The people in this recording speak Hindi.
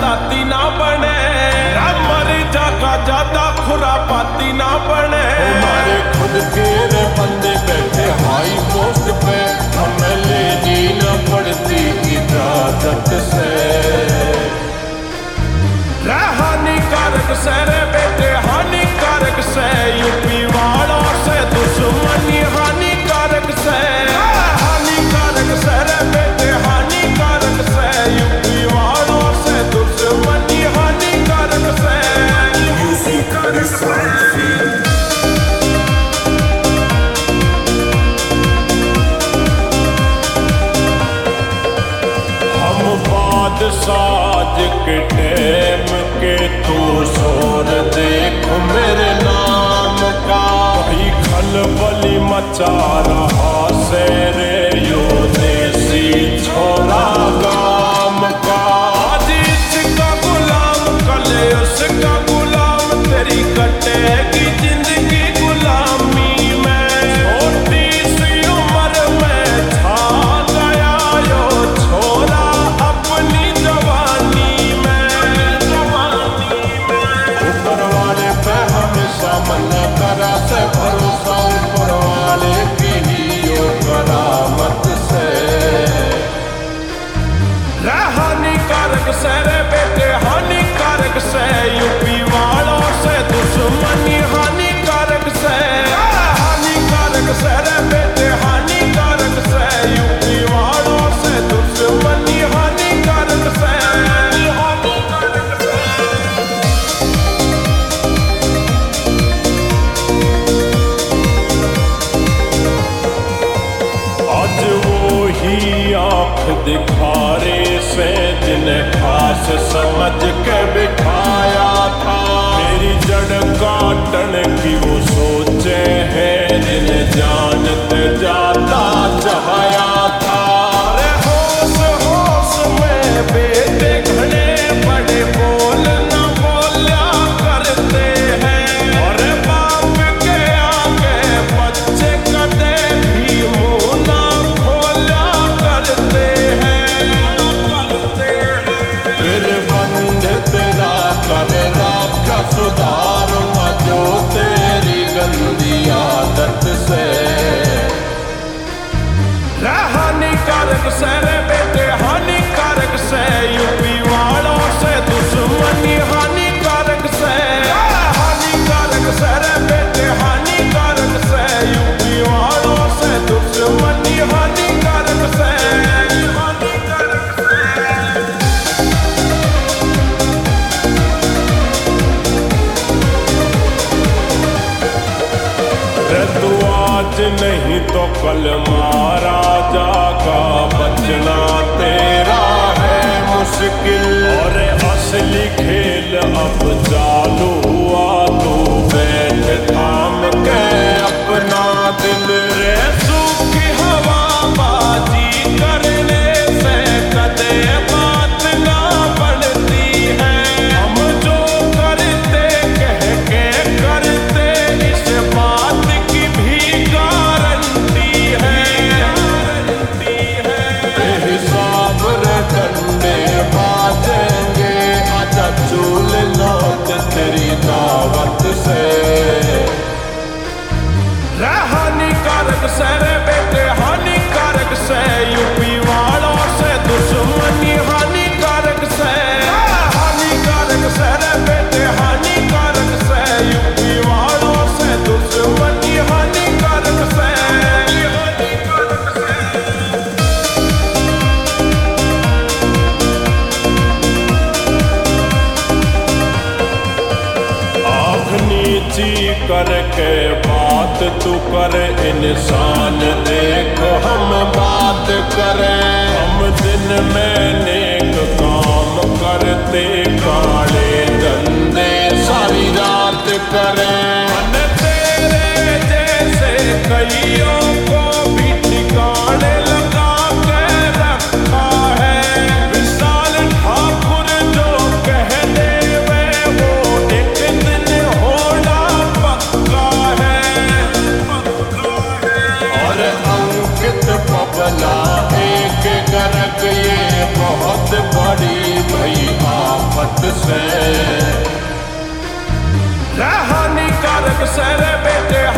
दाती ना बने, मर जागा ज्यादा खुरापाती ना बने। हमारे खुद के बंदे बैठे हाई पोस्ट पे, हमें लेनी न पड़ती इजाजत से। हानिकारक से रे बेटे हानिकारक से, यूपी वालों से दुश्मनी हानिकारक से। हानिकारक से रे बेटे हानिकारक से, यूपी वालों से दुश्मनी हानिकारक से। हम बादशाह के टैम के तू शोर देख मेरे नाम का, भाई खलबली मचा रहा से रे यो देसी छोरा गाम का। आज इसका गुलाम कल उसका गुलाम, तेरी कटेगी जिंदगी गुलामी में। छोटी सी उम्र में छा गया यो छोरा अपनी जवानी में। ऊपर वाले पे हमेशा मन करा से भरोसा, ऊपर वाले की ही यो करामत से। हानिकारक से रे बेटे हानिकारक से, यूपी वालों से दुश्मनी हानिकारक से। हानिकारक से रे बेटे हानिकारक से, यूपी वालों से दुश्मनी हानिकारक से। आज वो ही आँख दिखारे से जिन्हें खास समझ के बिठाया था, मेरी जड़ काटने की वो सोचे हैं जिन्हें जानते जाता चाहया था। अरे होश होश में बेटे घने बड़े बोल न बोला करते हैं, और बाप के आगे बच्चे कदे भी मुंह ना खोला करते हैं। फिर बंद तेरा करेगा क्या सुधारूंगा जो तेरी गंदी आदत से। हानिकारक से रे बेटे हानिकारक से, यूपी वालों से दुश्मनी हानिकारक से। हानिकारक से रे बेटे हानिकारक से, यूपी वालों से दुश्मनी हानिकारक से। तू आज नहीं तो कल मारा जागा, बचना तेरा है मुश्किल। और असली खेल अब चालू हुआ, तू बैठ थाम के अपना दिल रे। सूखी हवा बाजी करने से कदे बात ना बढ़ती है। हम जो करते कह के करते, इस बात की भी गारंटी है। हिसाब रे डंडे बाजेंगे, आजा चूल लौट तेरी दावत से। हानिकारक से रे बेटे हानिकारक से, यूपी वालों से दुश्मनी हानिकारक से। हानिकारक से रे बेटे हानिकारक से, यूपी वालों से दुश्मनी हानिकारक से। आँख नीची करके बात तू कर, इंसान देख हम बात करें। हम दिन में नेक काम करते, काले धंधे सारी रात करें। मन तेरे जैसे कईयों को भी ठिकाने लगा के रखा है। विशाल ठाकुर जो कह दे वो एक दिन होना पक्का है। और अंकित पबला एक गरक, ये बहुत बड़ी भई आफत इजाजत से। हानिकारक सरे बेटे